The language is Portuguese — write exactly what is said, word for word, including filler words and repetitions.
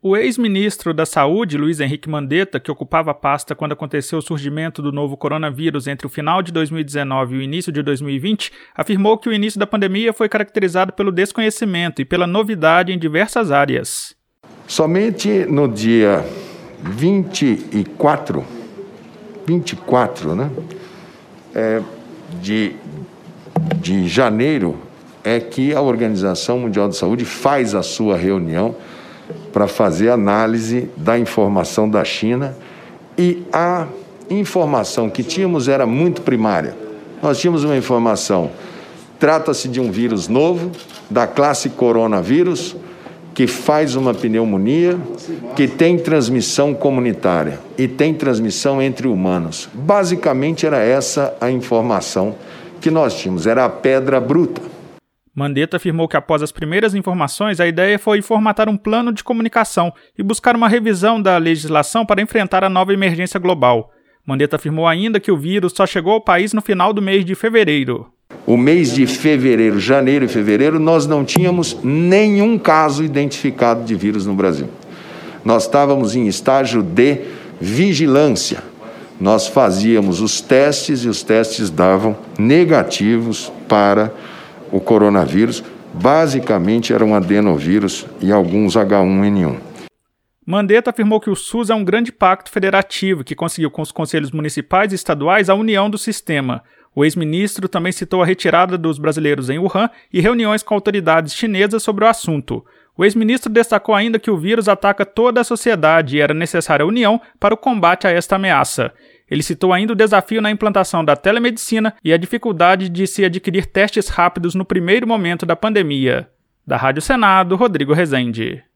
O ex-ministro da Saúde, Luiz Henrique Mandetta, que ocupava a pasta quando aconteceu o surgimento do novo coronavírus entre o final de dois mil e dezenove e o início de dois mil e vinte, afirmou que o início da pandemia foi caracterizado pelo desconhecimento e pela novidade em diversas áreas. Somente no dia vinte e quatro, vinte e quatro, né, é, de, de janeiro é que a Organização Mundial de Saúde faz a sua reunião para fazer análise da informação da China, e a informação que tínhamos era muito primária. Nós tínhamos uma informação, trata-se de um vírus novo, da classe coronavírus, que faz uma pneumonia, que tem transmissão comunitária e tem transmissão entre humanos. Basicamente era essa a informação que nós tínhamos, era a pedra bruta. Mandetta afirmou que após as primeiras informações, a ideia foi formatar um plano de comunicação e buscar uma revisão da legislação para enfrentar a nova emergência global. Mandetta afirmou ainda que o vírus só chegou ao país no final do mês de fevereiro. O mês de fevereiro, janeiro e fevereiro, nós não tínhamos nenhum caso identificado de vírus no Brasil. Nós estávamos em estágio de vigilância. Nós fazíamos os testes e os testes davam negativos para o coronavírus. Basicamente eram adenovírus e alguns H um N um. Mandetta afirmou que o SUS é um grande pacto federativo que conseguiu com os conselhos municipais e estaduais a união do sistema. O ex-ministro também citou a retirada dos brasileiros em Wuhan e reuniões com autoridades chinesas sobre o assunto. O ex-ministro destacou ainda que o vírus ataca toda a sociedade e era necessária a união para o combate a esta ameaça. Ele citou ainda o desafio na implantação da telemedicina e a dificuldade de se adquirir testes rápidos no primeiro momento da pandemia. Da Rádio Senado, Rodrigo Rezende.